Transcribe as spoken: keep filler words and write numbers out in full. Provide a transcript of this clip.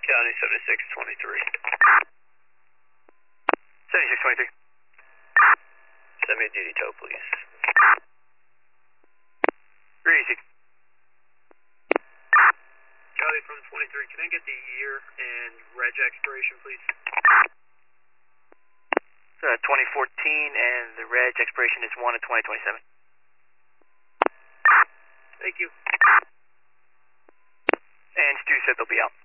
County seventy-six twenty-three. seventy-six twenty-three. Send me a duty tow, please. three eighty-six. Charlie from twenty-three, can I get the year and reg expiration, please? Uh, twenty fourteen, and the reg expiration is one of twenty twenty-seven. Thank you. And Stu said they'll be out.